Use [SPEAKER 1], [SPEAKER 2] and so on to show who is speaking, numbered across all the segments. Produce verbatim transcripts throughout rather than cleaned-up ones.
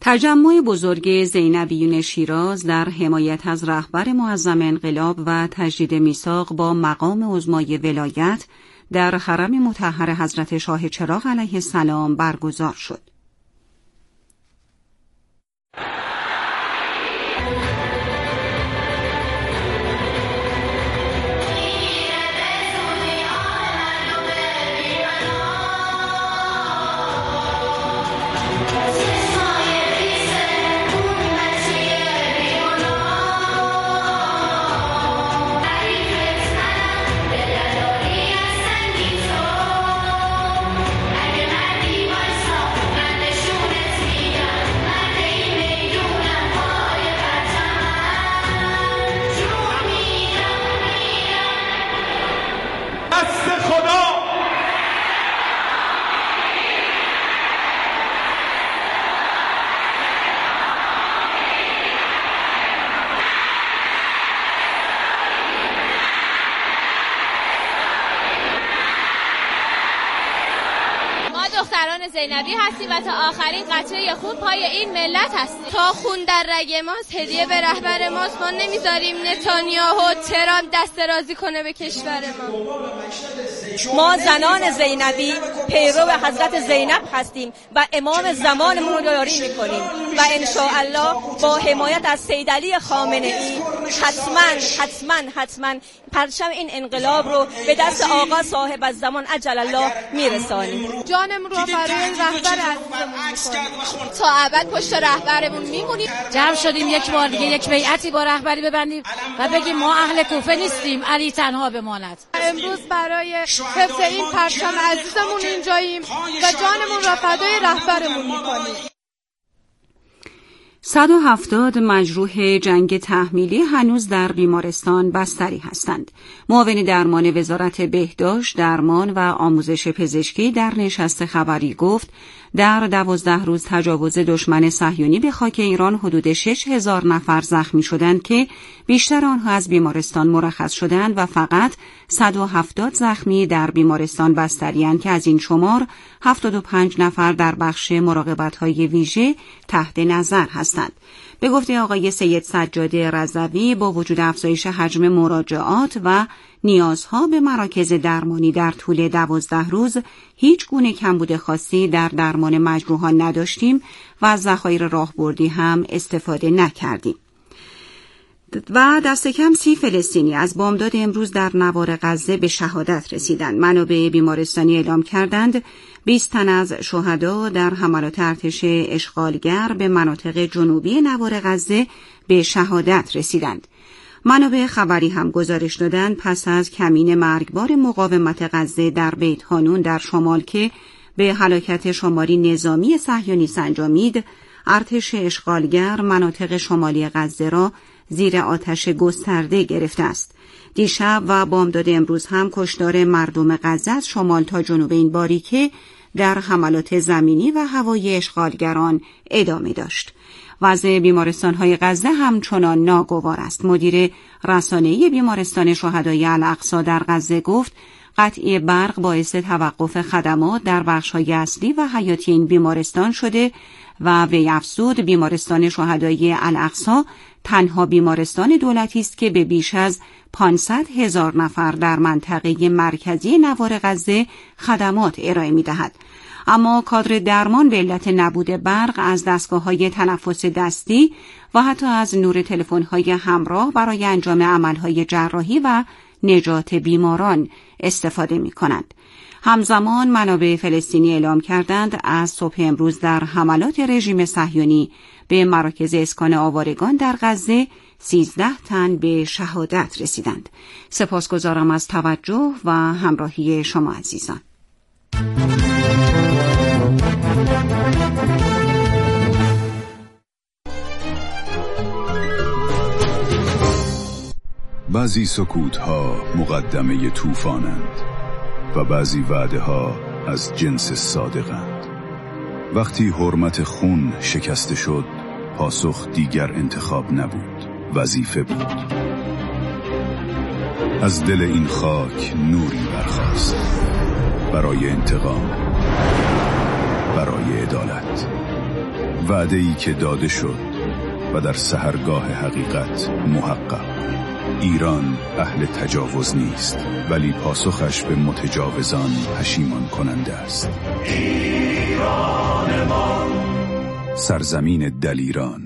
[SPEAKER 1] تجمع بزرگ زینبیون شیراز در حمایت از رهبر معظم انقلاب و تجدید میثاق با مقام عظمای ولایت در حرم مطهر حضرت شاه چراغ علیه السلام برگزار شد.
[SPEAKER 2] دختران زینبی هستیم و تا آخرین قطره خون پای این ملت هستیم. تا خون در رگ ماست، هدیه به رهبر ماست. ما نمیذاریم نتانیاهو ترامپ دست درازی کنه به کشور ما.
[SPEAKER 3] ما زنان زینبی پیرو حضرت زینب هستیم و امام زمانمون رو یاری میکنیم و انشاءالله با حمایت از سید علی خامنه ای حتما حتما حتما پرچم این انقلاب رو به دست آقا صاحب الزمان عجل الله میرسانیم.
[SPEAKER 2] جانمون رو برای رهبر عزیزمون میکنیم. تا ابد پشت رهبرمون میمونیم.
[SPEAKER 4] جمع شدیم یک بار دیگه یک بیعتی با رهبری ببندیم و بگیم ما اهل کوفه نیستیم، علی تنها بماند.
[SPEAKER 2] امروز برای حفظ این پرچم عزیزمون اینجاییم و جانمون رو فدای رهبرمون میکنیم.
[SPEAKER 1] صد و هفتاد مجروح جنگ تحمیلی هنوز در بیمارستان بستری هستند. معاون درمان وزارت بهداشت، درمان و آموزش پزشکی در نشست خبری گفت در دوازده روز تجاوز دشمن صهیونی به خاک ایران حدود شش هزار نفر زخمی شدند که بیشتر آنها از بیمارستان مرخص شدند و فقط صد و هفتاد زخمی در بیمارستان بستری‌اند که از این شمار هفتاد و پنج نفر در بخش مراقبت‌های ویژه تحت نظر هستند. به گفته آقای سید سجاده رضوی با وجود افزایش حجم مراجعات و نیازها به مراکز درمانی در طول دوازده روز هیچ گونه کمبود خاصی در درمان مجروحان نداشتیم و از ذخایر راهبردی هم استفاده نکردیم. و دست کم سی فلسطینی از بامداد امروز در نوار غزه به شهادت رسیدند. منابع بیمارستانی اعلام کردند بیست تن از شهدا در حملات ارتش اشغالگر به مناطق جنوبی نوار غزه به شهادت رسیدند. منابع خبری هم گزارش دادند پس از کمین مرگبار مقاومت غزه در بیت حانون در شمال که به هلاکت شماری نظامی صهیونیست انجامید، ارتش اشغالگر مناطق شمالی غزه را زیر آتش گسترده گرفته است. دیشب و بامداد امروز هم کشتار مردم غزه از شمال تا جنوب این باریکه در حملات زمینی و هوایی اشغالگران ادامه داشت. وضع بیمارستان‌های غزه همچنان ناگوار است. مدیر رسانه‌ای بیمارستان شهدای الاقصی در غزه گفت قطعی برق باعث توقف خدمات در بخش‌های اصلی و حیاتی این بیمارستان شده و وی افزود بیمارستان شهدای الاقصی تنها بیمارستان دولتی است که به بیش از پانصد هزار نفر در منطقه مرکزی نوار غزه خدمات ارائه می‌دهد. اما کادر درمان به علت نبود برق از دستگاه‌های تنفس دستی و حتی از نور تلفن‌های همراه برای انجام عمل‌های جراحی و نجات بیماران استفاده می‌کنند. همزمان منابع فلسطینی اعلام کردند از صبح امروز در حملات رژیم صهیونی به مراکز اسکان آوارگان در غزه سیزده تن به شهادت رسیدند. سپاسگزارم از توجه و همراهی شما عزیزان.
[SPEAKER 5] بعضی سکوت‌ها مقدمه طوفانند و بعضی وعده‌ها از جنس صادقند. وقتی حرمت خون شکسته شد، پاسخ دیگر انتخاب نبود، وظیفه بود. از دل این خاک نوری برخاست برای انتقام، برای عدالت. وعده‌ای که داده شد و در سحرگاه حقیقت محقق. ایران اهل تجاوز نیست، ولی پاسخش به متجاوزان پشیمان کننده است. ایران ما، سرزمین دلیران.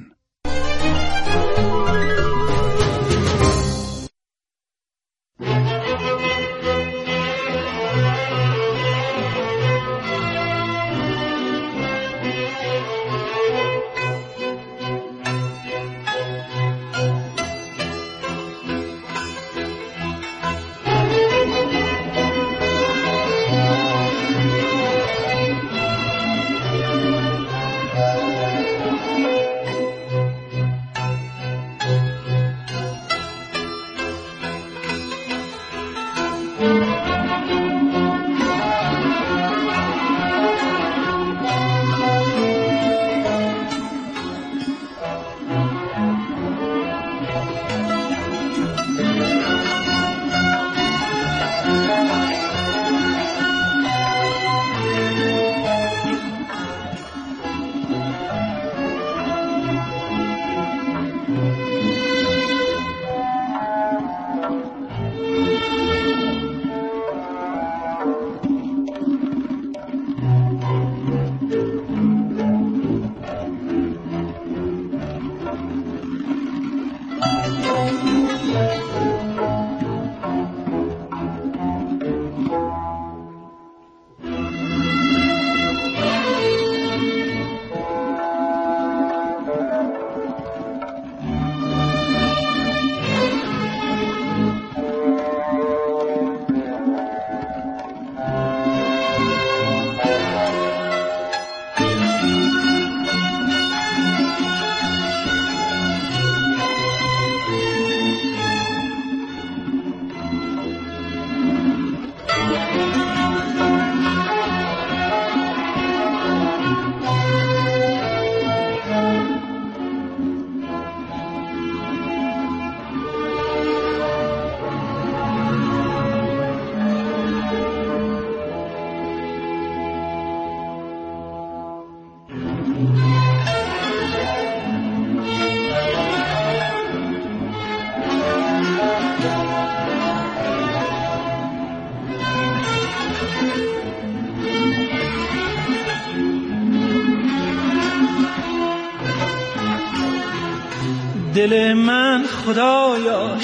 [SPEAKER 6] دل من خدایا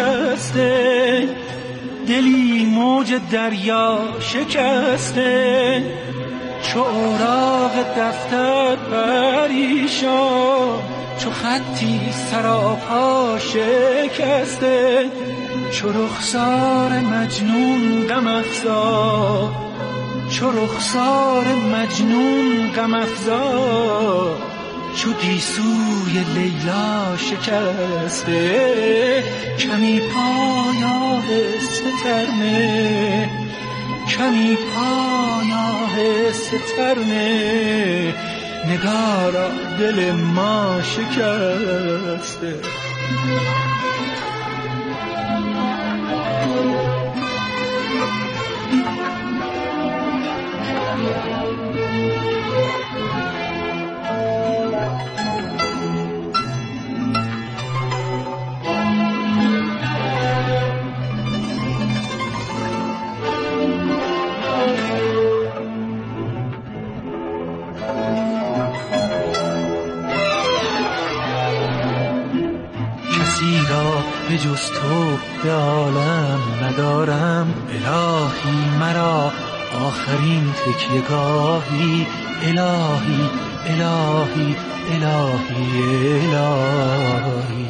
[SPEAKER 6] شکسته، دلی موج دریا شکسته، چو اوراق دفتر پریشان، چو خطی سراپا شکسته، چو رخسار مجنون غم افزا، چو رخسار مجنون غم افزا، چو گیسوی لیلا شکسته، کمی پایا سترنه، کمی پایا سترنه، نگارا دل ما شکسته. به جز تو به عالم ندارم، الهی مرا آخرین تکیه‌گاهی، الهی الهی الهی الهی.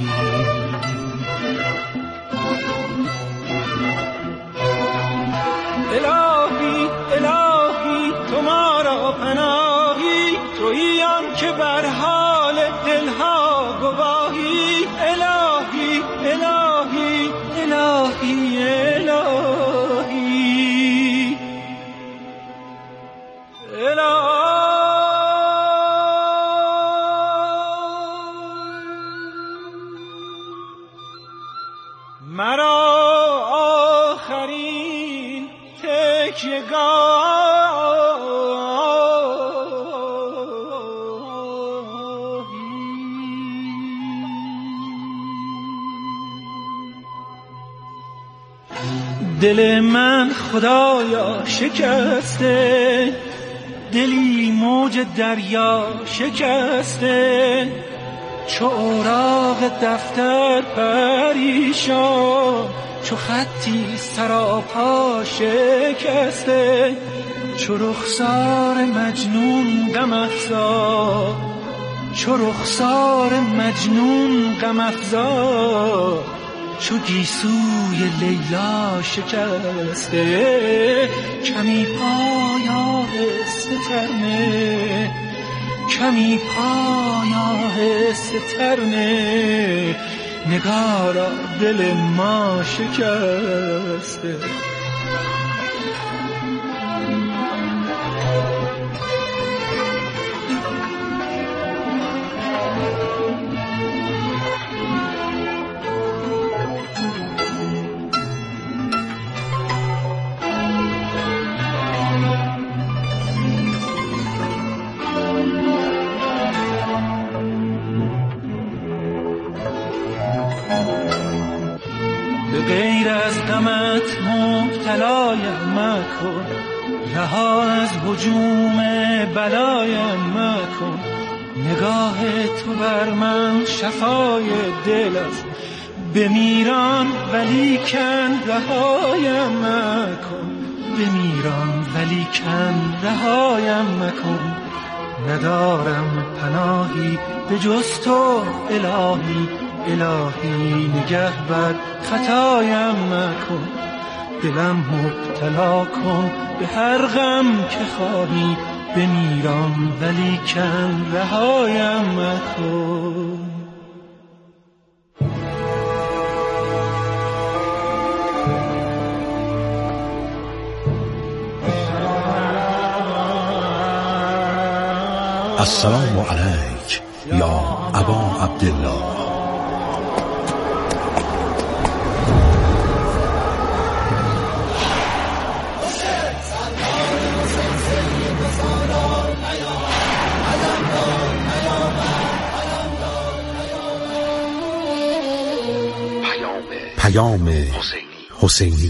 [SPEAKER 6] الهی الهی تو ما را پناهی، تویی آن که بر حال دلها گواهی، الهی الهی الهی الهی الهی. مرا آخرین تکیه‌گاه دل من خدایا شکسته، دلی موج دریا شکسته، چو اوراق دفتر پریشان، چو خطی سراپا شکسته، چو رخسار مجنون غم افزا، چو رخسار مجنون غم افزا، چو گیسوی لیلا شکسته. کمی پایا هسته ترنه، کمی پایا هسته ترنه، نگارا دل ما شکسته. غیر از غمت مبتلایم مکن، رها از هجوم بلایم مکن، نگاه تو بر من شفای دل است، بمیران ولیکن رهایم مکن، بمیران ولیکن رهایم مکن، ندارم پناهی به جز تو الهی، الهی نگه بر خطایم مکن، دلم مبتلا کن به هر غم که خواهی، بمیرم ولیکن رهایم مکن.
[SPEAKER 7] السلام علیک یا ابا عبدالله. پیام حسینی.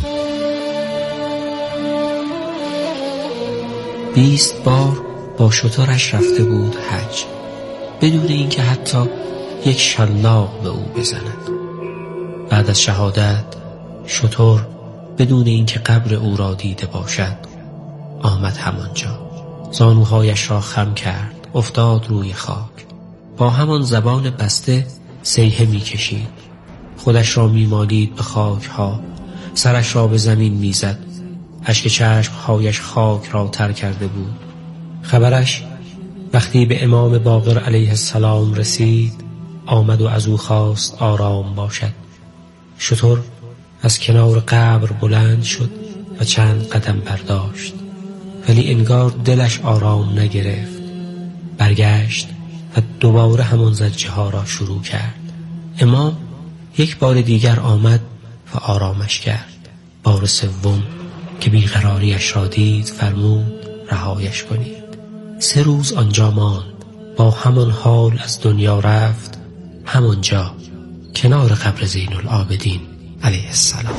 [SPEAKER 8] بیست بار با شترش رفته بود حج، بدون اینکه حتی یک شلاق به او بزند. بعد از شهادت شتر بدون اینکه قبر او را دیده باشد آمد همانجا، زانوهایش را خم کرد، افتاد روی خاک، با همان زبان بسته صیحه می کشید، خودش را می مالید به خاک ها، سرش را به زمین می زد، اشک چشمهایش خاک را تر کرده بود. خبرش وقتی به امام باقر علیه السلام رسید، آمد و از او خواست آرام باشد. شتر از کنار قبر بلند شد و چند قدم برداشت، ولی انگار دلش آرام نگرفت. برگشت و دوباره همان زجه ها را شروع کرد. امام یک بار دیگر آمد و آرامش کرد. بار سوم که بیقراریش را دید فرمود رهایش کنید. سه روز آنجا ماند، با همان حال از دنیا رفت، همانجا کنار قبر زین العابدین علیه السلام.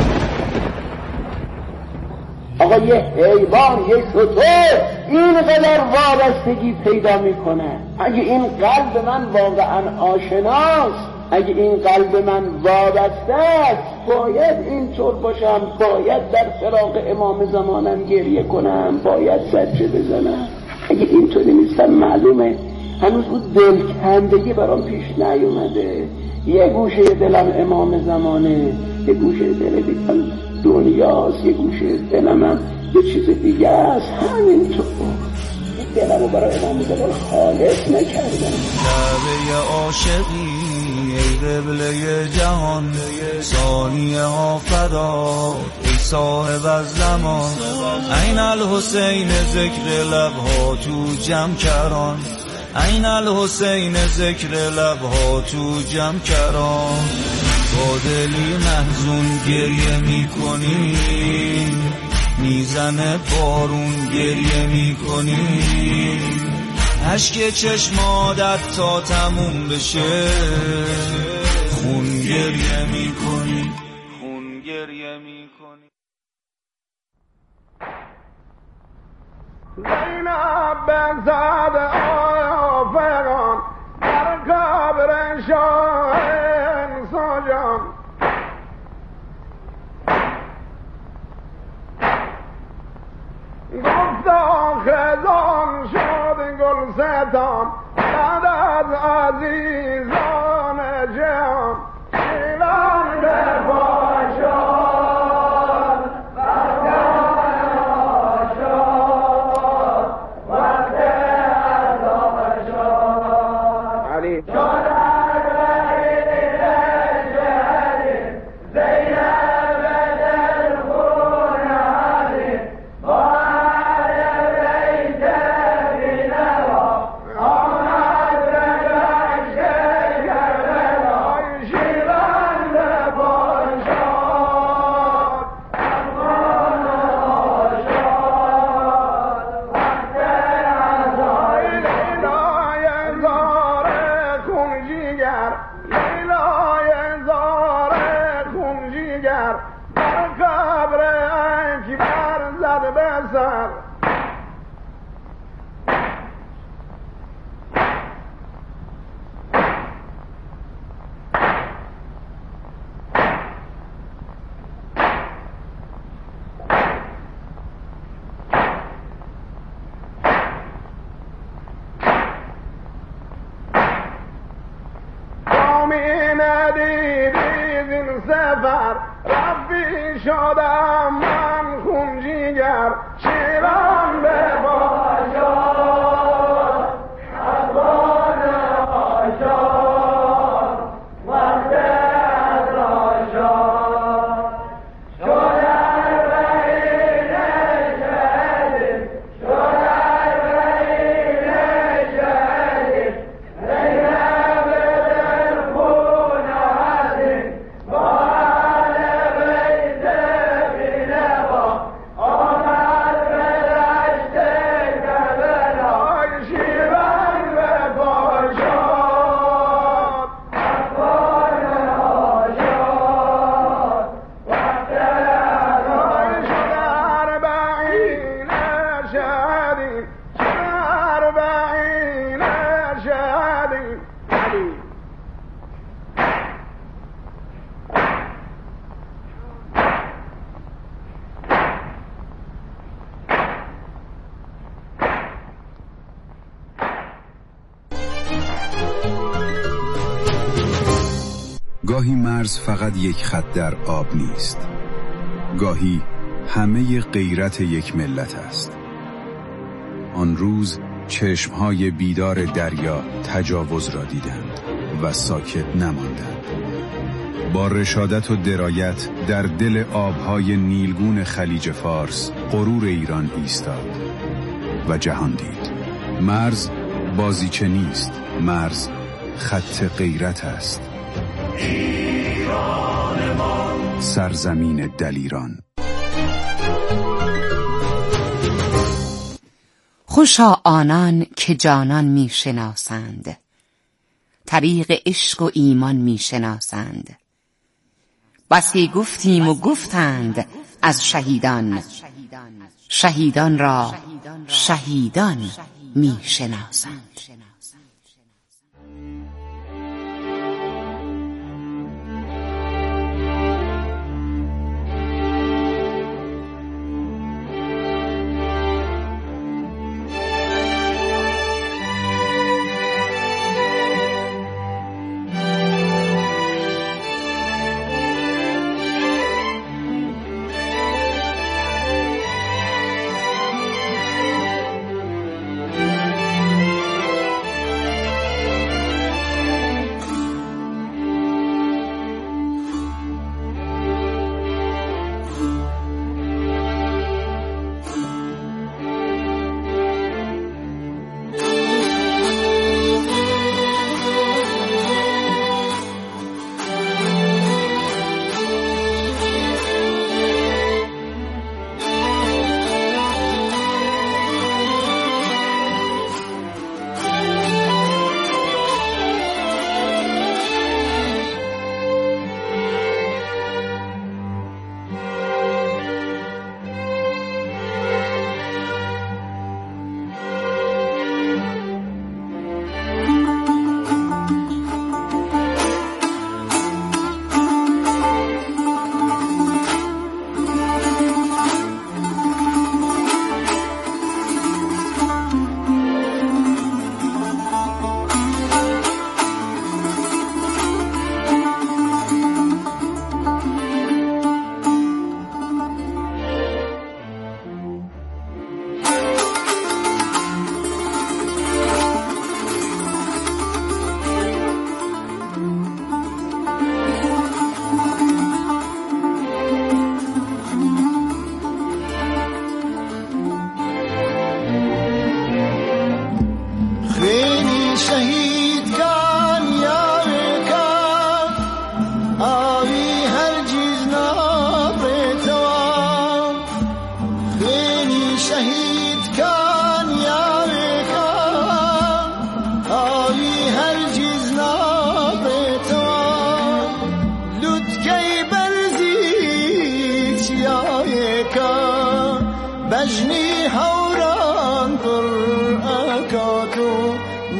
[SPEAKER 9] آقا یه حیوان، یه شتر اینقدر وابستگی پیدا میکنه. اگه این قلب من واقعا آشناست، اگه این قلب من وابسته است، باید اینطور باشم، باید در فراق امام زمانم گریه کنم، باید سجده بزنم. اگه اینطوری نیستم معلومه هنوز اون دلکندگی برام پیش نیومده. یه گوشه دلم امام زمانه، یه گوشه دل دیگم دنیاست، یه گوشه دلم هم یه چیز دیگه است. همینطور دلمو برای امام زمان خالص نکردم.
[SPEAKER 10] کعبه عاشقی ای قبله جهان، ثانیه ها فدا ای صاحب از زمان، عین الحسین ذکر لبها تو جمع کران، عین الحسین ذکر لبها تو جمع کران. با دلی محزون گریه میکنی، میزنه بارون گریه میکنی، اشک چشمادت تا تموم بشه خون گریه میکنی، خون گریه میکنی.
[SPEAKER 9] زینب بزد آفغان در قبر شاه انساجان گفتا خزان شد گلستان بعد از عزیزان جهان شیران بپاشان سفر رفی شدم من خون جیگر شیران به باشاد افغان آشاد وقت از آشاد شدر بین شهدی شدر بین شهدی زینب دل خون عزیز
[SPEAKER 5] گاهی مرز فقط یک خط در آب نیست. گاهی همه غیرت یک ملت است. آن روز چشمهای بیدار دریا تجاوز را دیدند و ساکت نماندند. با رشادت و درایت در دل آبهای نیلگون خلیج فارس غرور ایران ایستاد و جهان دید. مرز بازیچه نیست، مرز خط غیرت است. ایران ما سرزمین دلیران.
[SPEAKER 11] خوشا آنان که جانان می شناسند، طریق عشق و ایمان می شناسند. بسی گفتیم و گفتند از شهیدان، شهیدان را شهیدان می شناسند.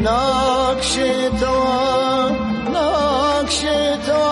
[SPEAKER 10] نقش تو نقش تو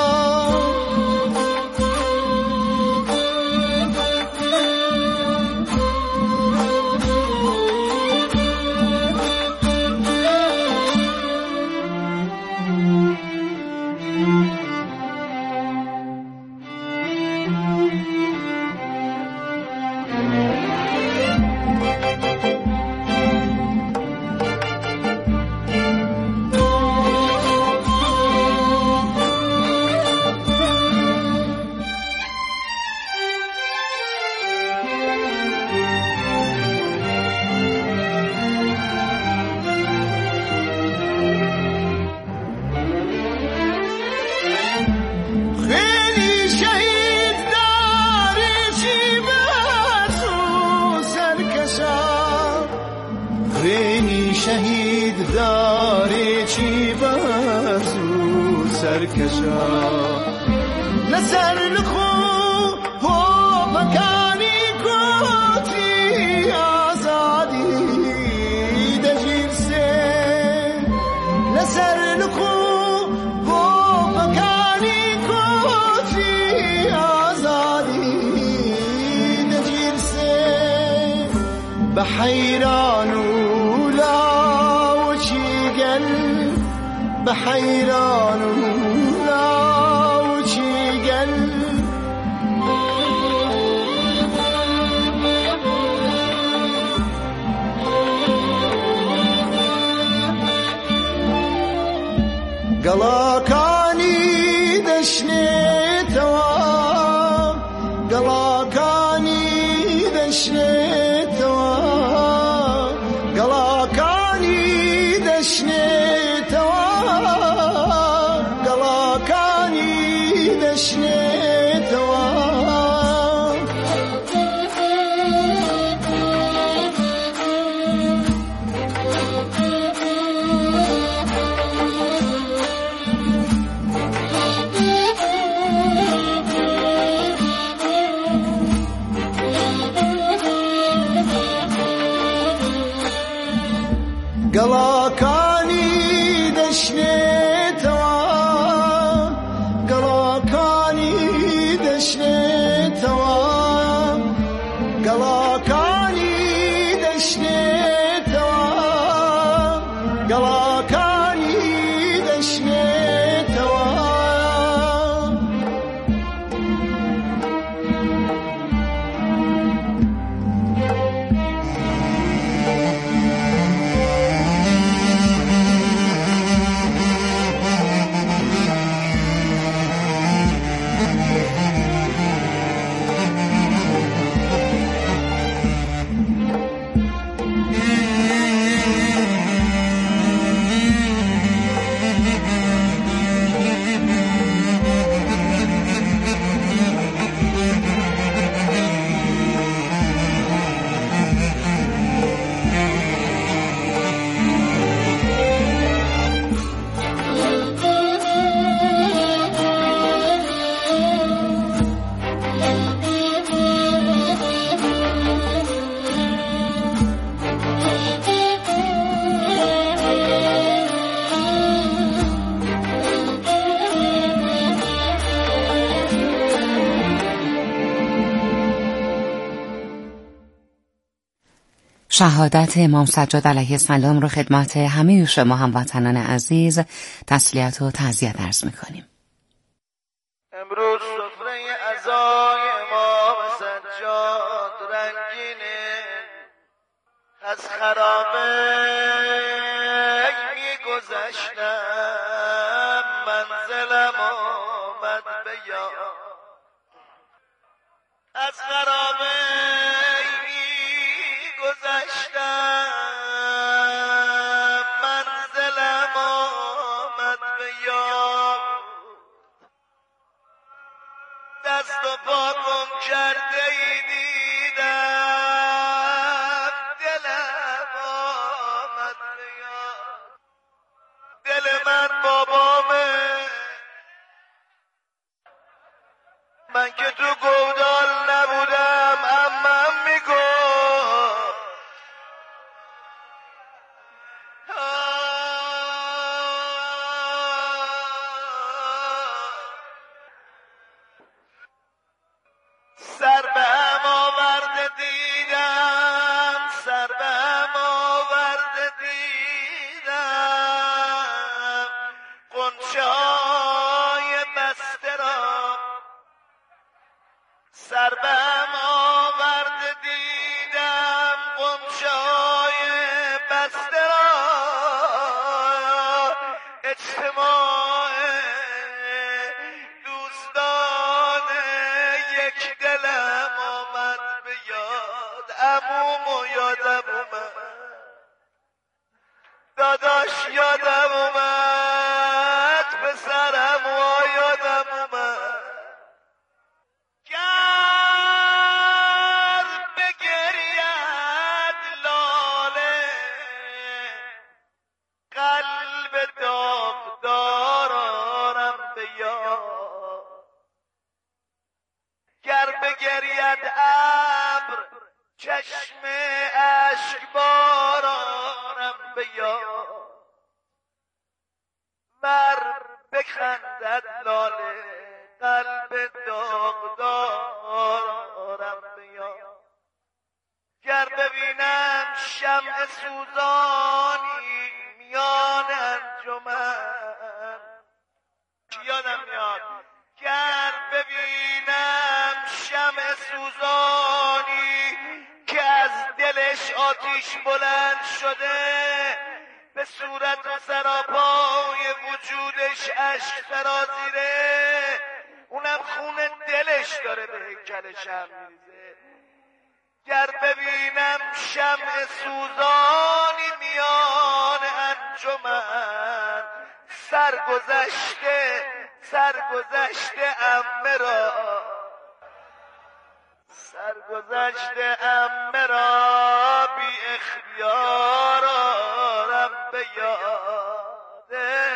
[SPEAKER 10] شهید داری چی بازو سرکشا لسر لخو هو بکانی کوتی آزادی دجیل سے لسر لخو هو بکانی کوتی آزادی دجیل سے بحیرانو بحيران لا وشيقل قلاكاني دشنيتوا قلاكاني دشنيتوا قلاكاني دشنيتوا قلاكاني دشنيتوا قلاكاني دشنيتوا قلاكاني دشنيتوا قلاكاني دشنيتوا
[SPEAKER 11] شهادت امام سجاد علیه السلام رو خدمت همه شما هموطنان عزیز تسلیت و تعزیت عرض می‌کنیم.
[SPEAKER 10] امروز سفره عزای امام سجاد رنگینه، از خرابه میگذشتم منزلم آمد به یاد، از خرابه گذشتم منزلم آمد به یاد، دست و پا گم کرده ای دیدم دلم آمد به یاد، دل من بابامه من که تو گودال نبودم عمم میگفت مجموع دوستان یک دلم آمد به یاد، عمومو یادم اومد، داداش یادم اومد، پسرم وا یادم اومد. گر بگرید لاله قلب داغدارم به یاد، گر بگرید ابر چشم اشکبارانم به یاد، مر بخندد لاله قلب داغدارم به یاد، گر ببینم شمع سوزانی میان انجمن، یادم میاد گر ببینم شمع سوزانی که از دلش آتیش بلند شده، به صورت و سراپای وجودش اشک سرازیره، اونم خون دلش داره به هیکلش هم میریزه. گر ببینم شمع سوزانی میان انجمن، سرگذشته سرگذشته عمه را، سرگذشته عمه را بی اختیار آرم به یاده.